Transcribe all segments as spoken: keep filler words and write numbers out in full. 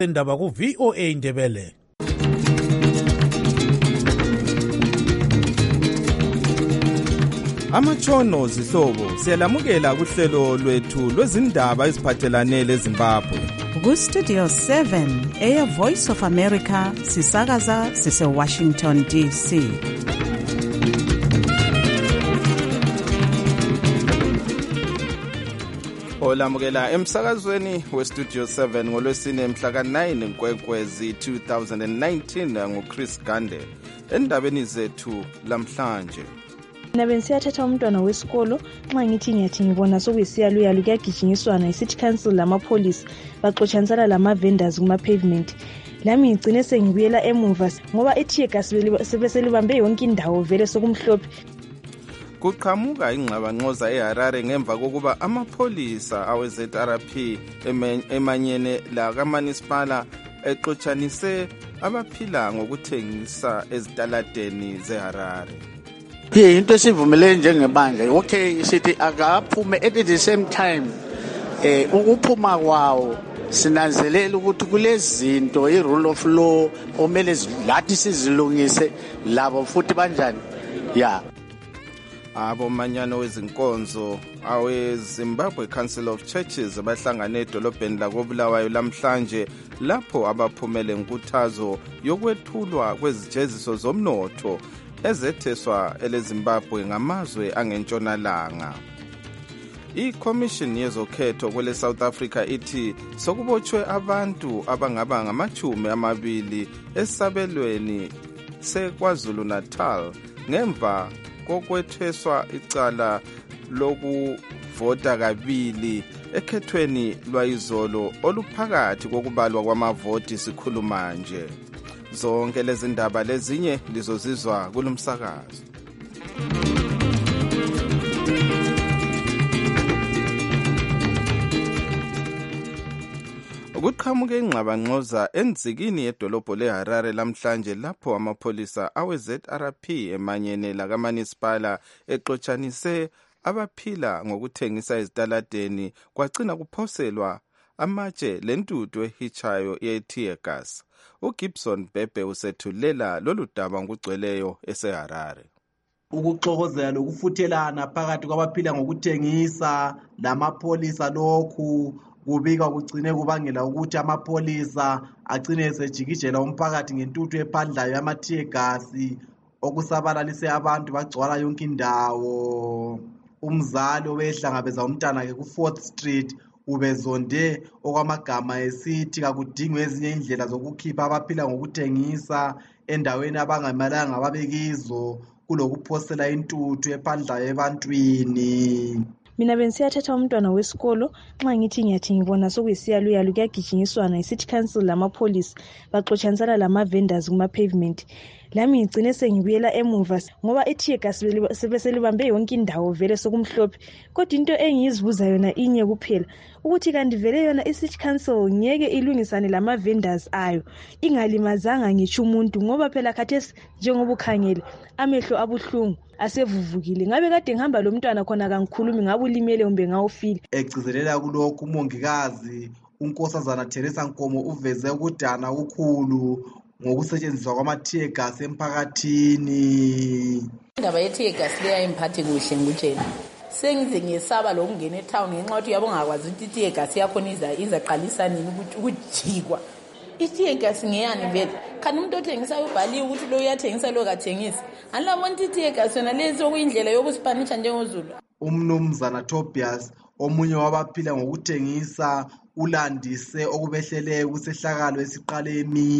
Indaba ku V O A Ndebele. Amatshono zihlobo siyalamukela kuhlelo lwethu lwezindaba eziphathelane leZimbabwe. Ku Studio seven eya Voice of America sisakaza sise Washington D C. Olamukela emsakazweni we Studio seven ngolwesine mhla ka nine Nkwenkwezi two thousand nineteen nguChris Gande. Endabeni zethu lamhlanje. Mina bensiyathatha umntwana wesikolo nxa ngithi ngiyathi ngibona sokuyisiyaluyalu kuyagijinyiswana iCity Council lamapolisi baxotshanisana lama vendors kuma pavement. Lami ngicine sengibuyela emuva ngoba ethi egasibeli sebeselibambe yonke indawo vele sokumhlophe. Kuqhamuka ingxabangxoza eHarare ngemva kokuba amapolisa awe Z R P emanyene la kaManispala exotshanise abaphila ngokuthengisa ezitaladeni zeHarare. Ye into esivumele njengebandla okay sithi akaphume at the same time eh ukuphuma kwawo sinanzelela ukuthi kulezinto irule of law omele lathi sizilungise labo futhi banjani ya abo manyano wezinkonzo awe Zimbabwe Council of Churches abahlangane edolobheni la koBulawayo lamhlanje lapho abaphumele nkuthazo yokwethulwa kwezijeziso zomnotho ezetheswa eleZimbabwe ngamazwe angentshonalanga. I-Commission yezokhetho kwele South Africa ithi sokubotshwe abantu abangaba ngamachumi amabili esabelweni seKwaZulu Natal ngemva kokwetheswa icala lokuvota kabili ekhethweni lwayizolo oluphakathi kokubalwa kwamavoti sikhuluma nje. Zonke lezi ndaba lezinye lizozizwa kulomsakazo. Ukuqhamuka ingxabangxoza enzikini yedolobho leHarare lamhlanje lapho amapolisa awe Z R P emanyene la kaManispala exotshanise abaphila ngokuthengisa ezitaladeni kwagcina kuphoselwa amatshe lentuthu ehichayo ye-tear gas. uGibson Bebe usethulela lolu daba ngugcweleyo eseHarare. Ukuxokozela lokufuthelana phakathi kwabaphila ngokuthengisa lamapolisa lokhu kubika kugcine kubangela ukuthi amapolisa agcine esejikijela umphakathi ngentuthu ephandlayo yama-tear gas okusabalalise abantu bagcwala yonke indawo. Umzali obehlangabeza umntana ke ku fourth Street ubezonde okwamagama esithi kakudingwe ezinye indlela zokukhipha abaphila ngokuthengisa endaweni abangamelanga babekizo kulokuphosela intuthu ephandlayo ebantwini. Mina bensiyathatha umntwana wesikolo nxa ngithi ngiyathi ngibona sokuyisiyaluyalu kuyagijinyiswana iCity Council lamapolisi baxotshanisana lama vendors kuma pavement. Lami ngicine sengibuyela emuva ngoba ethi egasibeli sebeselibambe yonke indawo vele sokumhlophe. Kodwa into engiyizibuza yona inye kuphela ukuthi kanti vele yona iCity Council ngeke ilungisane lama vendors ayo ingalimazanga ngitsho umuntu ngoba phela khathesi njengoba ukhangele amehlo abuhlungu asevuvukile. Ngabe kade ngihamba lo mntwana khona kangikhulumi ngabe ulimele kumbe ngawufile. Egcizelela kulokhu umongikazi uNkosazana Teresa Nkomo uveze ukudana ukukhulu ngokusetshenziswa kwama-tear gas emphakathini. Indaba ye-tear gas leya imphathi kuhle ngutshela. Sengize ngiyesaba lokungena etown ngenxa yokuthi yabo ngakwazi ukuthi i-tear gas yakhona iza izaqalisa nini ukujikwa. I-tear gas ngeyani vele? Kanti umuntu othengisayo ubhaliwe ukuthi lo uyathengisa lo kathengisi. Anilabona i-tear gas yona lezi okuyindlela yokusipanisha njengozulu. Umnumzana Tobias omunye wabaphila ngokuthengisa ulandise okubehleleyo kusehlakalo esiqale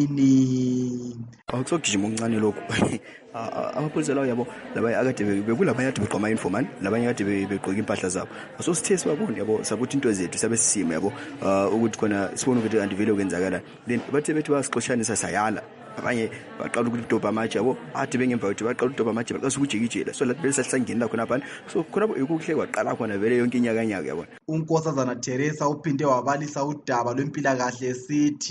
emini. Awusogijima omncane lokho. Amapolisa lawo yabo labanye akade bekulabanye ade beqoma informant labanye ade begqoka impahla zabo. Asosithe sibabona yabo sakuthi into zethu sabe sisima yabo ukuthi khona sibone ukuthi andivele kwenzakala. Then bathe bethi basixoshanisa sayala. Abanye baqala ukudobha amatshe yabo ade bengemva ukuthi baqala ukudobha amatshe baqasa ukujikijela so lathi besahlangena khona phana so khona ukuhle kwaqala khona vele yonke inyaka nyaka yabona. uNkosazana Teresa uphinde wabalisa udaba lwempilakahle esithi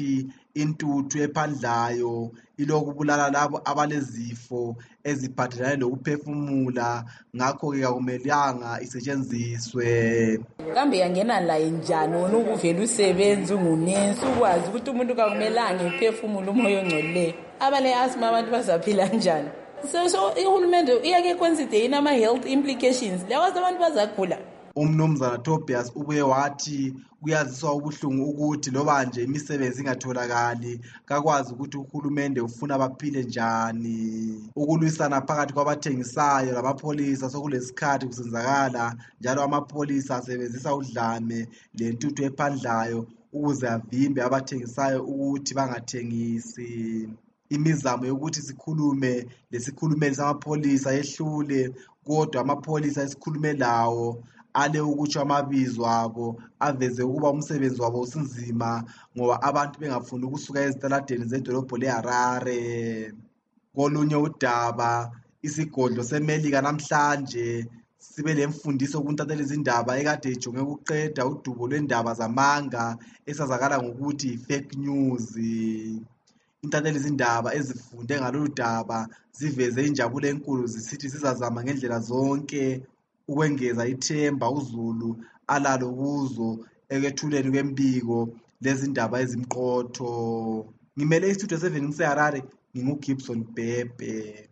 intuthu ephandlayo ilokubulala labo abalezifo eziphathelane lokuphefumula, ngakho-ke akumelanga isetshenziswe. Kambe yangena la njani wona ukuvela usebenzi ungunensi ukwazi ukuthi umuntu kakumelanga ephefumule umoya ongcolileyo? Abale asthma abantu bazaphila njani? So so ihulumende iyake kwenza ide ama health implications leyo abantu bazagula. Umnumzana Tobias ubuye wathi kuyaziswa ubuhlungu ukuthi loba nje imisebenzi ingatholakali kakwazi ukuthi uhulumende ufuna baphile njani. Ukulwisana phakathi kwabathengisayo lamapholisa sokulesikhathi kusenzakala, njalo amapholisa asebenzisa udlame lentuthu ephandlayo ukuze avimbe abathengisayo ukuthi bangathengisi. Imizamo yokuthi sikhulume lesikhulumeli samapholisa yehlule, kodwa amapholisa esikhulume lawo ale ukutsho amabizo abo aveze ukuba umsebenzi wabo usinzima ngoba abantu bengafuni ukusuka ezitaladeni zedolobho leHarare. Kolunye udaba, isigodlo seMelika namhlanje sibe lemfundiso kuntatheli izindaba ekade ijonge ukuqeda udubo lwendaba zamanga esazakala ngokuthi fake news. Intatheli izindaba ezifunde ngalolu daba ziveze injabulo enkulu zisithi sizazama ngendlela zonke ukwengeza ithemba uZulu alalo kuzo ekwethuleni kwembiko lezindaba ezimqotho. Ngimele istudio seven ngiseHarare, nginguGibson Bhebhe.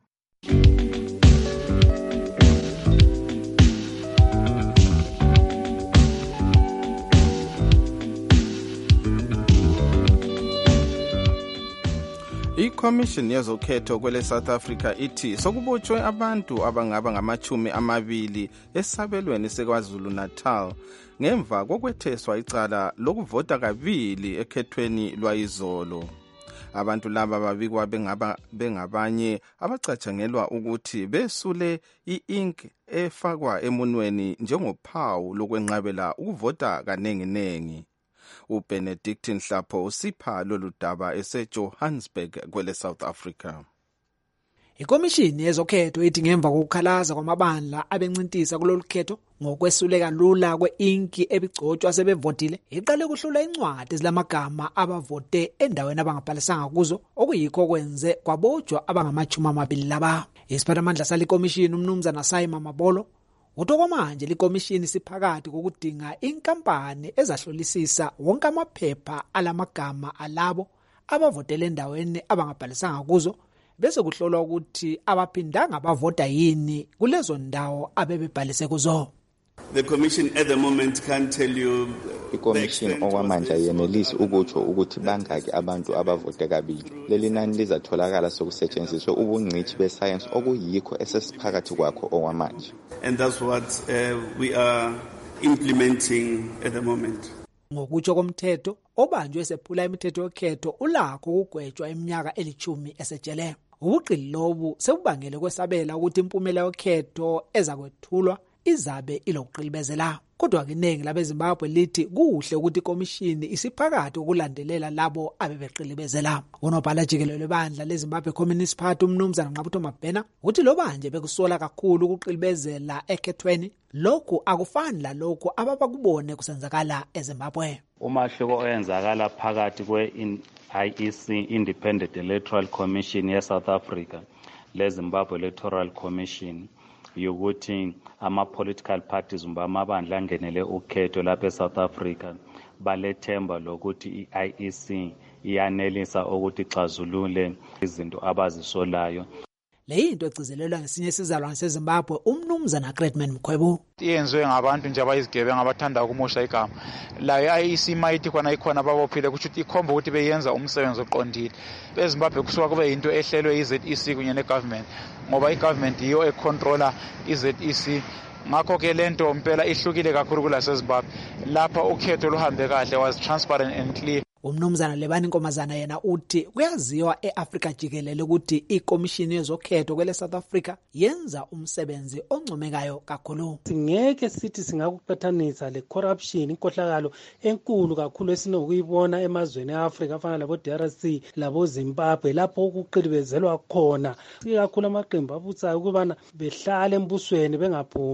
iCommission yezokhetho kwele South Africa ithi sokubotshwe abantu abangaba ngamachumi amabili esabelweni seKwaZulu Natal ngemva kokwetheswa icala lokuvota kabili ekhethweni lwayizolo. Abantu laba babikwa bengaba bengabanye abacatshangelwa ukuthi besule i-ink efakwa emunweni njengophawu lokwenqabela ukuvota kanenginengi. uBenedict Nhlapho usipha lolu daba eseJohannesburg kwele South Africa. Ikomishini yezokhetho ithi ngemva kokukhalaza kwamabandla abencintisa kulolu khetho ngokwesuleka lula kwe-inki ebigcotshwa sebevotile, iqale kuhlula incwadi ezilamagama abavote endaweni abangabhalisanga kuzo, okuyikho kwenze kwabotshwa abangamachumi amabili laba. Isiphathamandla sale komishini umnumzana Saima Mabolo uthi okwamanje likomishini siphakathi kokudinga inkampani ezahlolisisa wonke amaphepha alamagama alabo abavotele endaweni abangabhalisanga kuzo, bese kuhlolwa ukuthi abaphindanga bavota yini kulezo ndawo abebebhalise kuzo. The commission at the moment can't tell you. iCommission okwamanje ayenelisi ukutsho ukuthi bangaki abantu abavote kabili. Leli nani lizatholakala sokusetshenziswa ubungcithi besayensi okuyikho esesiphakathi kwakho okwamanje. And that's what uh, we are implementing at the moment. Ngokutsho komthetho obanjwe sephula imithetho yokhetho ulakho ukugwetshwa iminyaka elithumi esejele. Ubuqili lobu sebubangele kwesabela ukuthi impumela yokhetho ezakwethulwa izabe ilokuqilibezela. Kodwa keningi labeZimbabwe lithi kuhle ukuthi ikomishini isiphakathi ukulandelela labo abebeqilibezela. Unobhala jikelele bandla leZimbabwe Communist Party umnumzana Nqabutho Mabhena uthi lo banje bekusola kakhulu ukuqilibezela ekhethweni, lokhu akufani la lokho ababakubone kusenzakala eZimbabwe. Umahluko oyenzakala phakathi kwe-I E C Independent Electoral Commission ye-South Africa leZimbabwe Electoral Commission yokuthi ama-political parties umba amabandla angenele ukhetho lapha eSouth Africa balethemba lokuthi i-I E C iyanelisa ukuthi ixazulule izinto abazisolayo. Leyinto egcizelelwa ngesinye isizalwane seZimbabwe umnumzana Gretman Mkhwebu. Iyenzwe ngabantu nje abayizigebenga abathanda ukumosha igama. La i-I E C mayithi khona ikhona ababophile ukuthi ikhomba ukuthi beyenza umsebenzi oqondile. EZimbabwe kusuka kube into ehlelwe i-Z E C kunye negovernment ngoba igovernment iyo econtroller i-Z E C. Ngakho ke lento impela ihlukile kakhulu kulaseZimbabwe. Lapha ukhetho luhambe kahle, was transparent and clear. Umnumzana Lebani Nkomazana yena uthi kuyaziwa eAfrika jikelele ukuthi ikomishini yezokhetho kwele South Africa yenza umsebenzi oncomekayo kakhulu. Singeke sithi singakuqhathanisa le corruption inkohlakalo enkulu kakhulu esinokuyibona emazweni eAfrika afana labo D R C labo Zimbabwe lapho ukuqilibezelwa khona kakhulu amaqembu abutsayo ukubana behlale embusweni bengaphumi.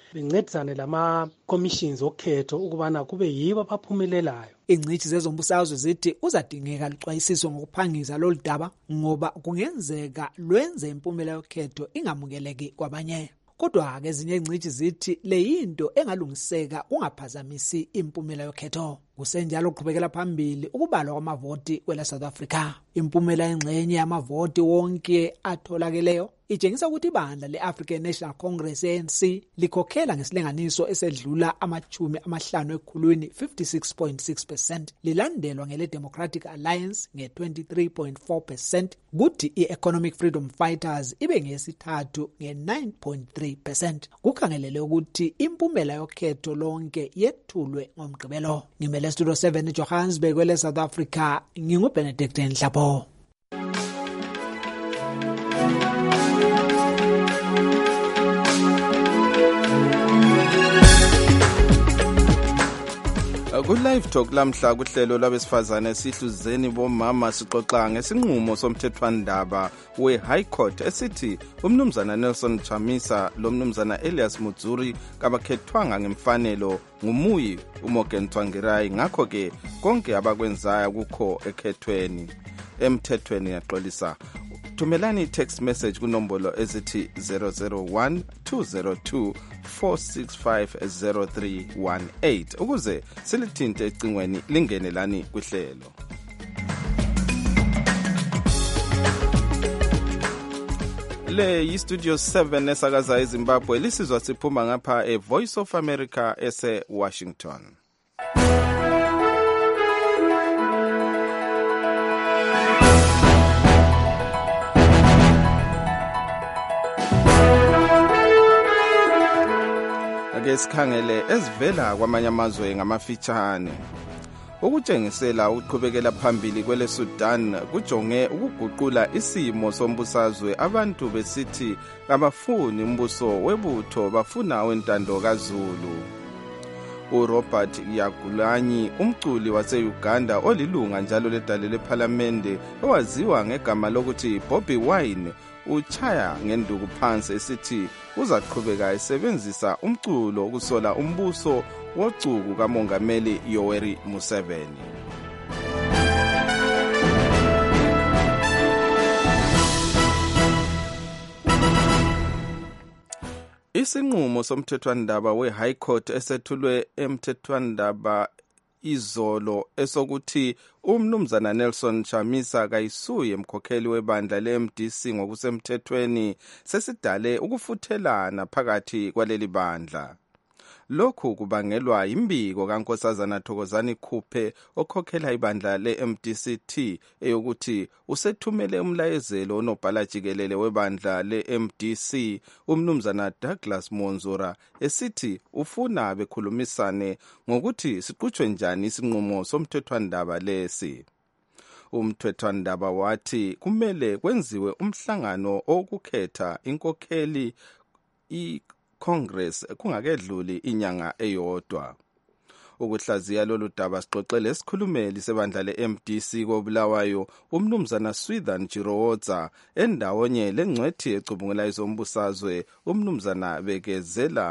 bencedisane lama commissions okhetho ukubana kube yibo abaphumelelayo. Ingcithi zezombusazwe zithi uzadingeka luxwayisiso ngokuphangisa lolu daba ngoba kungenzeka lwenze impumela yokhetho ingamukeleki kwabanye. Kodwa ke ezinye ingcithi zithi le yinto engalungiseka kungaphazamisi impumela yokhetho. Kusenjalo uqhubekela phambili ukubalwa kwamavoti kwela South Africa. Impumela engxenye yamavoti wonke atholakeleyo itshengisa ukuthi ibandla le-African National Congress A N C likhokhela ngesilinganiso esedlula amachumi amahlanu ekhulwini fifty-six point six percent, lilandelwa ngele Democratic Alliance nge twenty-three point four percent, kuthi i-Economic Freedom Fighters ibe ngesithathu nge nine point three percent. Kukhangelele ukuthi impumela yokhetho lonke yethulwe ngomgqibelo. Ngimele Studio seven eJohannesburg kwele South Africa, nginguBenedict Nhlapho. Ku-Live Talk lamhla kuhlelo lwabesifazane sihluzeni bomama sixoxa ngesinqumo somthethwandaba we-High Court esithi umnumzana Nelson Chamisa lo mnumzana Elias Mutsuri kabakhethwanga ngemfanelo ngumuyi uMorgan Tsvangirai, ngakho-ke konke abakwenzayo kukho ekhethweni emthethweni yaxolisa. Thumelani text message kunombolo ezithi zero zero one two zero two four six five zero three one eight ukuze silithinte ecingweni lingenelani kuhlelo. Le yi-Studio seven esakaza eZimbabwe, lisizwa siphuma ngapha e-Voice of America ese-Washington. Ake sikhangele ezivela kwamanye amazwe ngamafitshane. Ukutshengisela ukuqhubekela phambili kwele Sudan kujonge ukuguqula isimo sombusazwe, abantu besithi abafuni umbuso webutho, bafuna wentando kaZulu. uRobert Yagulanyi, umculi wase-Uganda olilunga njalo ledale lephalamende owaziwa ngegama lokuthi Bobby Wine, uchaya ngenduku phansi esithi uzaqhubeka esebenzisa umculo ukusola umbuso wocuku kaMongameli Yoweri Museveni. Isinqumo somthethwandaba we-High Court esethulwe emthethwandaba izolo esokuthi umnumzana Nelson Chamisa kayisuye emkhokheli webandla le-M D C ngokusemthethweni sesidale ukufuthelana phakathi kwaleli bandla. Lokhu kubangelwa imbiko kaNkosazana Thokozani Khuphe okhokhela ibandla le-M D C T eyokuthi usethumele umlayezelo onobhala jikelele webandla le-M D C umnumzana Douglas Monzura esithi ufuna bekhulumisane ngokuthi siqhutshwe njani isinqumo somthethwandaba lesi. Umthethwandaba wathi kumele kwenziwe umhlangano okukhetha inkokheli i Congress kungakedluli inyanga eyodwa. Ukuhlaziya lolu daba sixoxele isikhulumeli sebandla le-M D C koBulawayo umnumzana Swithan Jirowoza endawonye lengcwethi ecubungula izombusazwe umnumzana Bekezela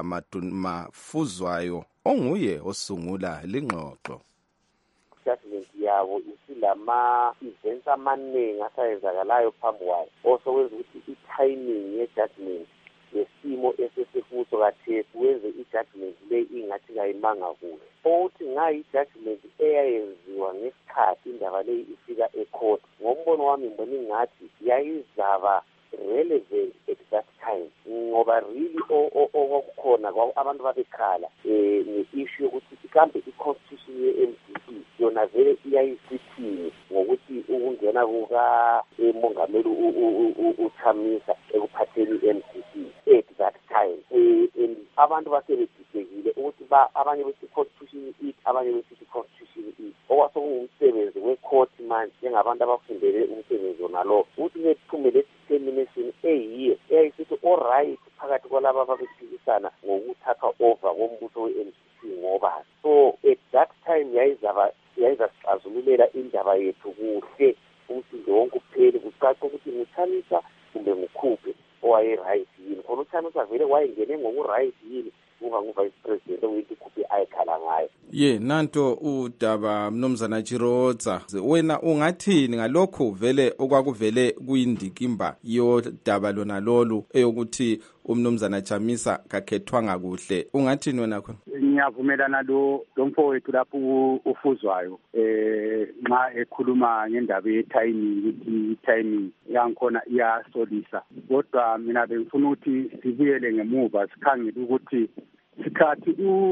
Mafuzwayo onguye osungula lingxoxo. Judgment yabo isilama events amaningi asayenzakalayo phambi kwayo osokwenza ukuthi i-timing ye-judgment lesimo esesekuso kathesi wenze i-judgment le ingathi kayimanga kuhle. Othi ngayi judgment eyayenziwa ngesikhathi indaba le ifika ecourt, ngombono wami ngibona ingathi yayizaba relevant at that time ngoba really okukhona abantu babekhala eh nge-issue yokuthi kambe i-constitution ye-M D C yona vele iyayisithini ngokuthi ukungena kuka umongameli uChamisa ekuphatheni i-M D C at that time. Eh abantu basebedidekile ukuthi ba abanye besithi constitution it abanye besithi constitution it okwasokungumsebenzi we-court manje njengabantu abafundele umsebenzi nalo ukuthi ngephumelele determination eyiye eyisithi all right phakathi kwalabo ababephikisana ngokuthatha over kombuso we-M D C ngoba so at that time yayizaba yayizasixazululela indaba yethu kuhle umsindo wonke upheli kucaca ukuthi nguChamisa kumbe nguKhuphe owaye right yini khona uChamisa vele wayengene ngoku right yini ungangu-vice president okuyithi ikhuphe ayikhala ngayo. Ye nanto udaba mnumzana Chiroza, wena ungathini ngalokho vele okwakuvele kuyindikimba yodaba lona lolu eyokuthi umnumzana Chamisa kakhethwanga kuhle, ungathini wena khona? Ngiyavumelana lo lomfowethu lapho ufuzwayo eh nxa ekhuluma ngendaba ye-timing ukuthi i-timing yangikhona iyasolisa, kodwa mina bengifuna ukuthi sibuyele ngemuva sikhangele ukuthi sikhathi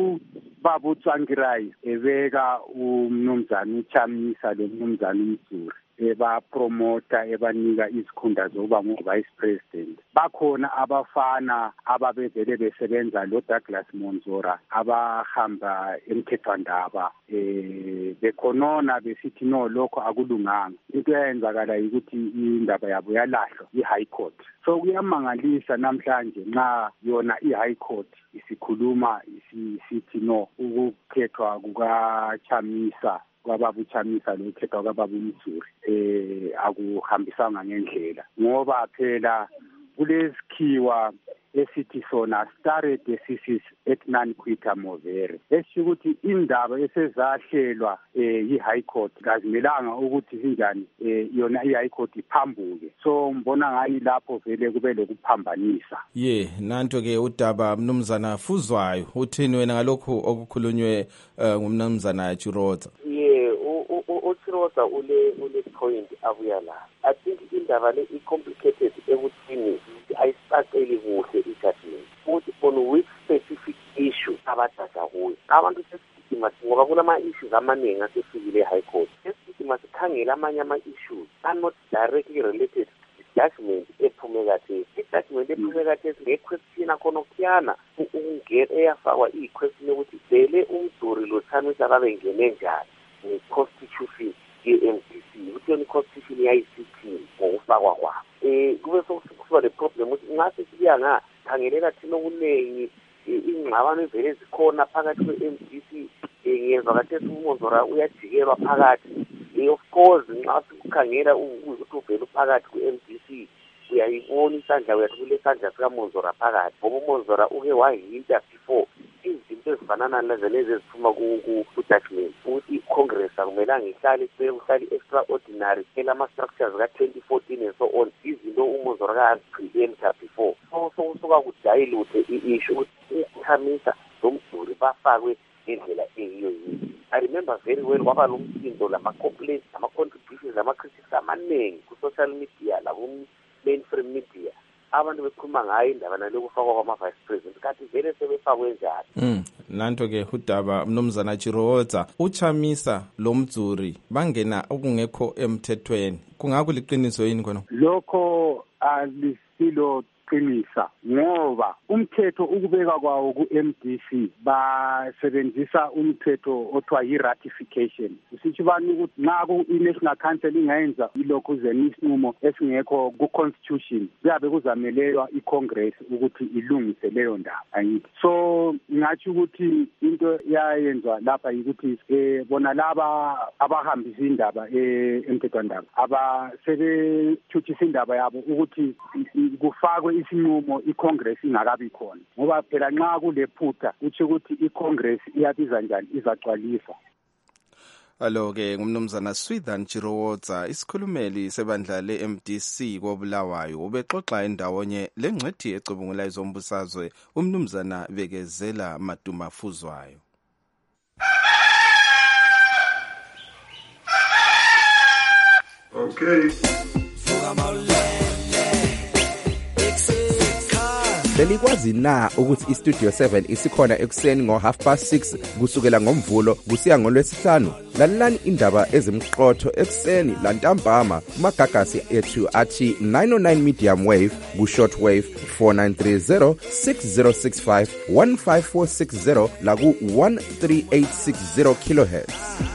ubaba uTsvangirai ebeka umnumzana uChamisa lo mnumzana uMzuri ebapromota ebanika izikhundla zokuba ngu-vice president, bakhona abafana ababevele besebenza lo Douglas Monzora abahamba emthethwandaba eh bekhonona besithi no lokho akulunganga. Into eyenzakala ukuthi indaba yabo yalahlwa i-high court. So kuyamangalisa namhlanje nxa yona i-high court isikhuluma isithi no ukukhethwa kukaChamisa kwababa uChamisa lo khethwa kwababa uMzuri eh akuhambisanga ngendlela, ngoba phela kulesikhiwa esithi sona stare decisis et non quitta movere, esho ukuthi indaba esezahlelwa eh yi-high court kazimelanga ukuthi sinjani eh yona i-high court iphambuke. So mbona ngayi lapho vele kube lokuphambanisa. Ye nanto ke udaba mnumzana Fuzwayo, uthini wena ngalokho okukhulunywe ngumnumzana Chiroza? Ye uChiroza ule ule point abuya la. I think indaba le i-complicated ekuthini ayisaqeli kuhle i-judgment ukuthi on which specific issue abadada kuyo. Abantu sesidima ngoba kulama-issues amaningi asefikile e-high court. Sesidima sikhangela amanye ama-issues are not directly related to the judgment ephume kathesi. I-judgment ephume kathesi nge-question akhona okuyana ungena eyafakwa i-question yokuthi vele uMzuri lo Chamisa babengene njani ne-constitution ye-M D C, ukuthi yona i-constitution yayisithini ngokufakwa kwabo. Eh kube sokuba le problem ukuthi ngase sibuya nga khangelela thina okuningi ingxabano evele zikhona phakathi kwe-M D C ngiyezwa kathesi uMonzora uyajikelwa phakathi. Of course nxa sikukhangela ukuthi uvele phakathi kwe-M D C uyayibona isandla uyathi kule sandla sikaMonzora phakathi, ngoba uMonzora uke wahinta before izinto ezifanana lezi eziphuma ku-judgment ukuthi i-Congress akumelanga ihlale ihlale extraordinary phela ama-structures ka-twenty fourteen and so on, izinto uMonzora ka-preempta before. So sokusuka kudayiluthe i-issue ukuthi uChamisa noMzuri bafakwe ngendlela eyiyo yini. I remember very well kwaba lo msindo lama-complaints nama-contributions ama-critics amaningi ku-social media laku-mainstream media, abantu bekhuluma ngayo indaba nalokufakwa kwama-vice president kanti vele sebefakwe njani. Mm. Nanto ke udaba mnumzana Chiroza, uChamisa lo Mzuri bangena okungekho emthethweni, kungakuliqiniso yini khona? Lokho alisilo qinisa ngoba umthetho ukubeka kwawo ku-M D C basebenzisa umthetho othiwa yi-ratification. Usitsho bani ukuthi nxa i-National Council ingayenza ilokhu zenisinqumo esingekho ku-constitution kuyabe kuzamelelwa i-Congress ukuthi ilungise leyo ndaba angithi. So ngathi ukuthi into yayenzwa lapha yikuthi eh bona laba abahambisa indaba emthethwandaba abasebethuthisa indaba yabo ukuthi kufakwe isinqumo iCongress ingakabi khona, ngoba phela nxa kulephutha utsho ukuthi iCongress iyabiza njani izagcwalisa. Alo ke ngumnumzana Swithan Chiroza, isikhulumeli sebandla le-M D C koBulawayo, ubexoxa endawonye lengcwethi ecubungula izombusazwe umnumzana Bekezela Maduma Fuzwayo. Okay. Belikwazi na ukuthi iStudio seven isikhona ekuseni ngo half past six kusukela ngomvulo kusiya ngolwesihlanu? Lalelani indaba ezimqotho ekuseni lantambama kumagagasi ethu athi nine oh nine medium wave ku short wave four nine three zero six zero six five one five four six zero la ku one three eight six zero kilohertz.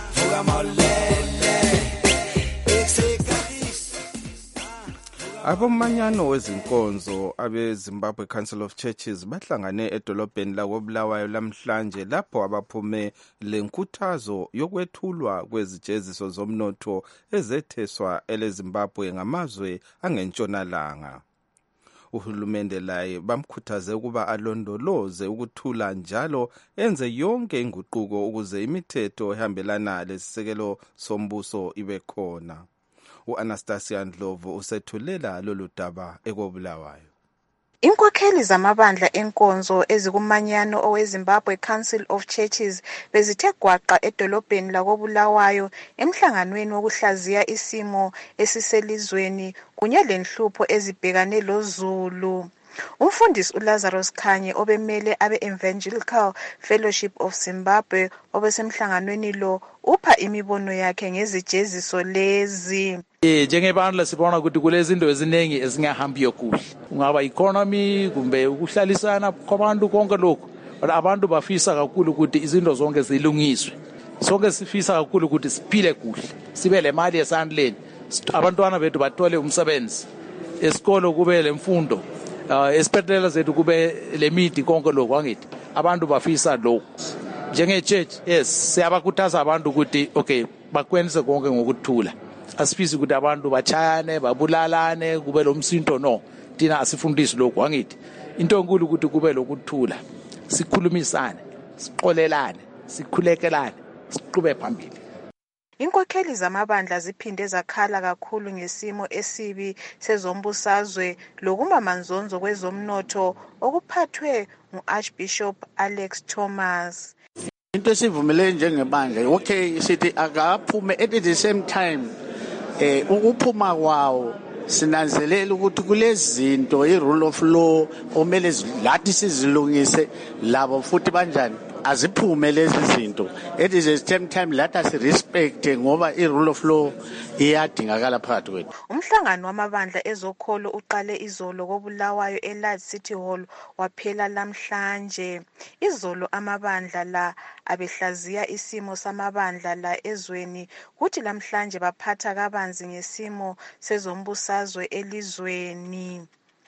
Abomanyano wezinkonzo abe Zimbabwe Council of Churches bahlangane edolobheni la koBulawayo lamhlanje lapho abaphume lenkuthazo yokwethulwa kwezijeziso zomnotho ezetheswa eleZimbabwe ngamazwe angentshonalanga. Uhulumende laye bamkhuthaze ukuba alondoloze ukuthula njalo enze yonke inguquko ukuze imithetho ehambelana lesisekelo sombuso ibe khona. U-Anastasia Ndlovu usethulela lolu daba ekobulawayo. Inkokheli zamabandla enkonzo ezikumanyano oweZimbabwe Council of Churches bezithe gwaqa edolobheni lakobulawayo emhlanganweni wokuhlaziya isimo esiselizweni kunye lenhlupho ezibhekane loZulu. Umfundisi uLazarus Khanye obemele abe-Evangelical Fellowship of Zimbabwe obesemhlanganweni lo upha imibono yakhe ngezijeziso lezi. Eh njengebandla sibona ukuthi kulezinto eziningi ezingahambiyo kuhle. Ungaba economy kumbe ukuhlalisana kwabantu konke lokho. Abantu bafisa kakhulu ukuthi izinto zonke zilungiswe. Sonke sifisa kakhulu ukuthi siphile kuhle. Sibe le mali esandleni. Abantwana bethu bathole umsebenzi. Esikolo kube lemfundo. Uh, esiphetela zethu kube lemidi konke lokho angithi abantu bafisa lokho njenge church yes siyabakhuthaza abantu ukuthi okay bakwenze konke ngokuthula asifisi ukuthi abantu bachayane babulalane kube lomsinto no thina asifundisi lokho angithi into enkulu ukuthi kube lokuthula sikhulumisane siqolelane sikhulekelane siqhube phambili. Inkokheli zamabandla ziphinde zakhala kakhulu ngesimo esibi sezombusazwe lokumamanzonzo kwezomnotho okuphathwe ngu-Archbishop Alex Thomas. Into esivumelene njengebandla okay sithi akaphume at the same time eh ukuphuma kwawo sinanzelela ukuthi kulezinto i-rule of law omele lathi sizilungise labo futhi banjani aziphume lezi zinto at the same time let us respect ngoba i-rule of law iyadingakala phakathi kwethu. Umhlangano wamabandla ezokholo uqale izolo kobulawayo eLadge City Hall waphela lamhlanje. Izolo amabandla la abehlaziya isimo samabandla la ezweni kuthi lamhlanje baphatha kabanzi ngesimo sezombusazwe elizweni.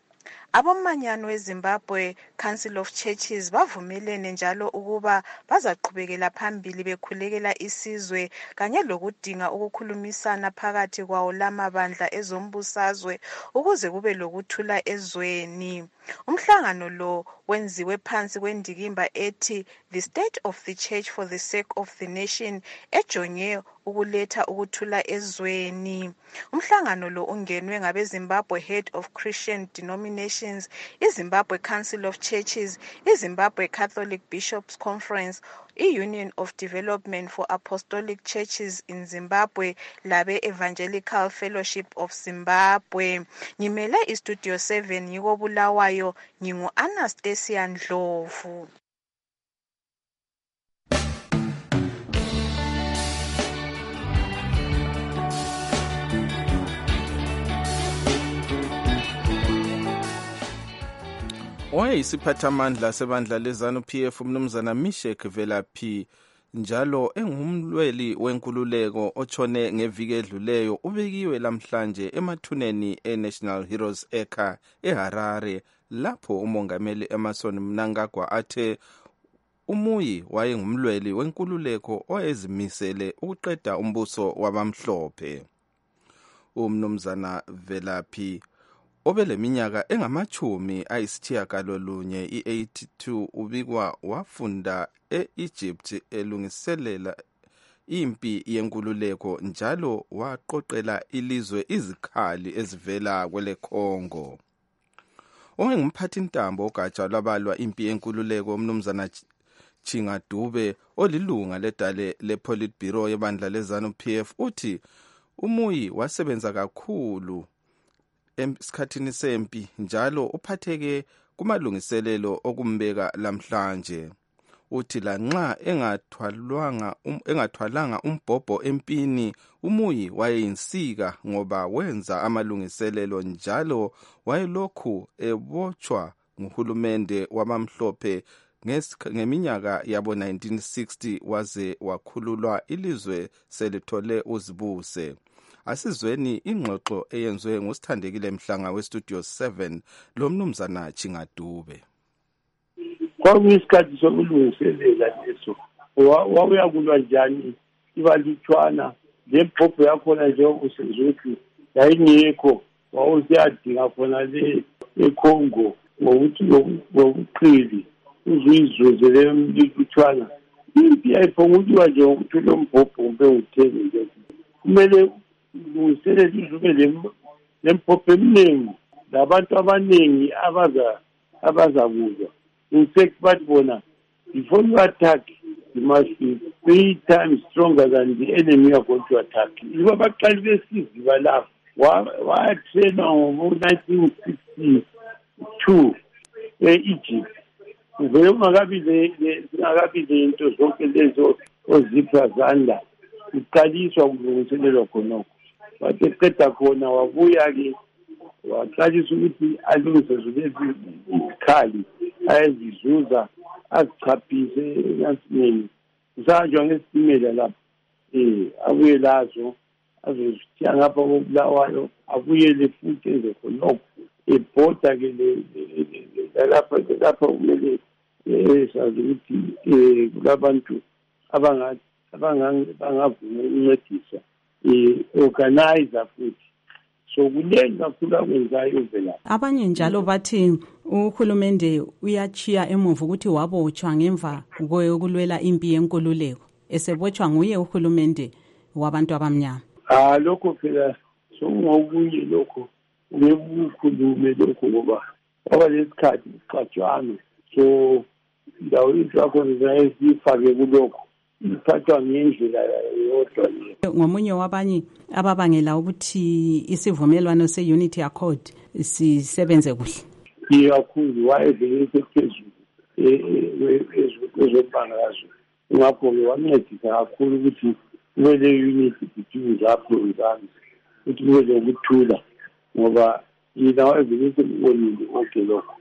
Abomanyano weZimbabwe Council of Churches bavumelene njalo ukuba bazaqhubekela phambili bekhulekela isizwe kanye lokudinga ukukhulumisana phakathi kwawo lamabandla ezombusazwe ukuze kube lokuthula ezweni. Umhlangano lo wenziwe phansi kwendikimba ethi The State of the Church for the Sake of the Nation ejonge ukuletha ukuthula ezweni. Umhlangano lo ungenwe ngabeZimbabwe Head of Christian Denominations, iZimbabwe Council of Churches, iZimbabwe Catholic Bishops Conference, i-Union of Development for Apostolic Churches in Zimbabwe labe Evangelical Fellowship of Zimbabwe. Ngimele iStudio seven ngikobulawayo ngingu Anastasia Ndlovu. Oyisiphathamandla sebandla lezanu P F umnumzana Mishek Velaphi njalo engumlweli wenkululeko otshone ngeviki edluleyo ubekiwe lamhlanje emathuneni eNational Heroes Acre eHarare lapho umongameli Emmerson Mnangagwa athe umuyi wayengumlweli wenkululeko oyezimisele ukuqeda umbuso wabamhlophe. Umnumzana Velaphi obeleminyaka engamachumi ayisitshiyagalolunye i-eighty-two ubikwa wafunda e-Egypt elungiselela impi yenkululeko njalo waqoqela ilizwe izikhali ezivela kwele Congo. Ongumphathintambo ogatsha lwabalwa impi yenkululeko umnumzana Chinga Dube olilunga ledale lePolitburo yebandla lezanu P F uthi umuyi wasebenza kakhulu esikhathini sempi njalo uphatheke kumalungiselelo okumbeka lamhlanje. Uthi lanxa engathwalwanga um, engathwalanga umbhobho empini umuyi wayeyinsika ngoba wenza amalungiselelo njalo wayelokhu ebotshwa nguhulumende wabamhlophe ngeminyaka yabo nineteen sixty waze wakhululwa ilizwe selithole uzibuse. Asizweni ingxoxo eyenzwe ngusithandekile Mhlanga weStudio seven lomnumzana Chinga Dube. Kwakuyisikhathi sokulungiselela leso wawuya kulwa njani ibalutshwana lebhobho yakhona nje usenzuthi yayingekho wawusiyadinga khona le eCongo ngokuthi ngokuqili uzuyizuze leyo mlikuthwana impi ayiphonguliwa nje ngokuthi lo mbhobho umbe uthenge nje kumele ulungiselele izube lempopho eminingi labantu abaningi abaza abazakuzwa in fact bathi bona before you attack you must be three times stronger than the enemy you are going to attack. Yibo baqali besiziba lapho wayatrena ngo-nineteen sixty-two e-Egypt vele ungakabi zingakabi lento zonke lezo ozipha zandla uqaliswa kulungiselelwa khonokho wathi eqeda khona wabuya-ke waqalisa ukuthi alungise zulezi izikhali ayezizuza azichaphise enansineni kusahanjwa ngesitimela lapho um abuye lazo azozithiya ngapha kobulawayo abuyele futhi enze khonokho ebhoda-ke lapha lapha kumele sazi ukuthi um kulabantu bangavuma ukuncedisa um-organizer futhi so kuningi kakhulu akwenzayo vela. Abanye njalo bathi uhulumende uyachiya emuva ukuthi wabotshwa ngemva kokulwela impi yenkululeko esebotshwa nguye uhulumende wabantu abamnyama. Ah lokho phela sokungokunye lokho ngekukhulume lokho ngoba ngoba lesikhathi siqatshwana so indawo yakho zayifake kulokho iphathwa ngendlela yodwa. Ngomunye wabanye ababangela ukuthi isivumelwano se-Unity Accord sisebenze kuhle. Iyakhulu wayevele phezulu ezobhangazo ngakho-ke wancedisa kakhulu ukuthi kube le-unity between zapho izami ukuthi kube lokuthula ngoba yina wayevele sekubonile konke lokho.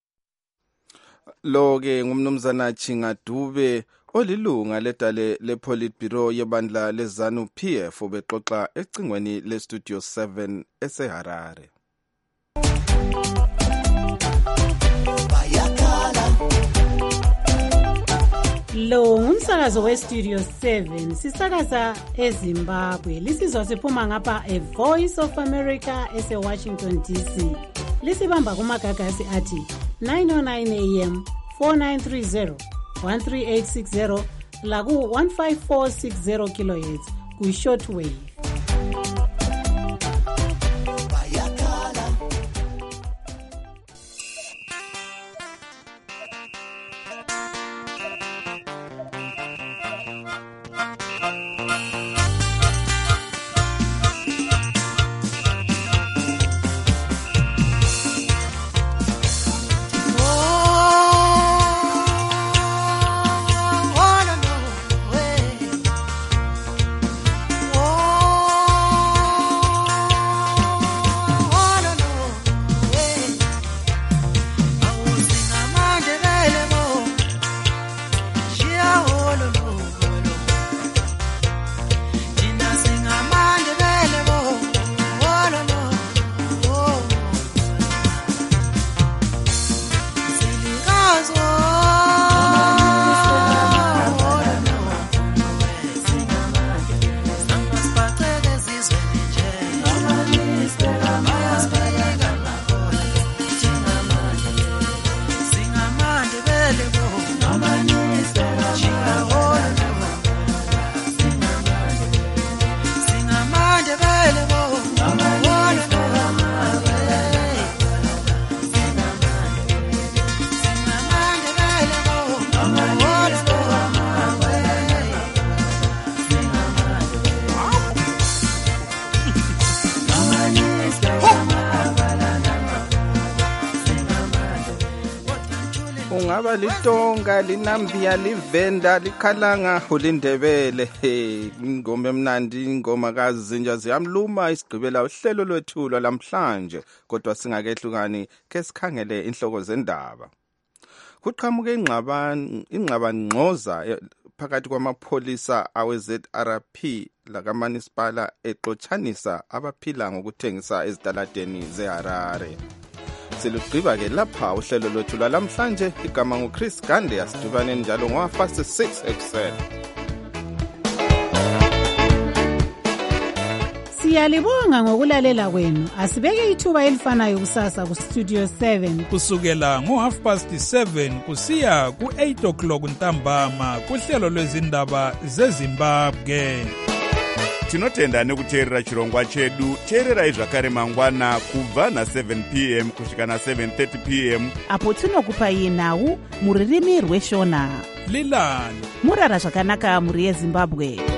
Lo-ke ngumnumzana Chingadube olilunga ledale le-Politburo yebandla le-ZANU P F ubexoxa ecingweni le-Studio seven eseHarare. Lo ngumsakazo we-Studio seven sisakaza eZimbabwe. Lisizwa siphuma ngapha a Voice of America ese-Washington D C. Lisibamba kumagagasi athi nine oh nine A M, four nine three zero, one three eight six zero laku one five four six zero kilohertz ku-shortwave. Ungaba litonga linambiya livenda likhalanga ulindebele ingoma emnandi ingoma kazinja ziyamluma isigqibela uhlelo lwethulo lamhlanje kodwa singakehlukani ke sikhangele inhloko zendaba. Kuqhamuke ingxabano ingxabangxoza phakathi kwamapholisa awe-Z R P lakaManisipala exotshanisa abaphila ngokuthengisa ezitaladeni zeHarare. Silugqiba ke lapha uhlelo lwethu lwalamhlanje igama nguChris Gande asidubane njalo ngo-fast six ekuseni. Siyalibonga ngokulalela kwenu. Asibeke ithuba elifanayo kusasa ku Studio seven kusukela ngo half past seven kusiya ku eight o'clock ntambama kuhlelo lwezindaba zeZimbabwe. Tinotenda nekuteerera chirongwa chedu. Teererai zvakare mangwana kubva na seven p m kusvika na seven thirty p m apo tinokupai nhau muririmi rweshona. Lilani murara zvakanaka muri yeZimbabwe.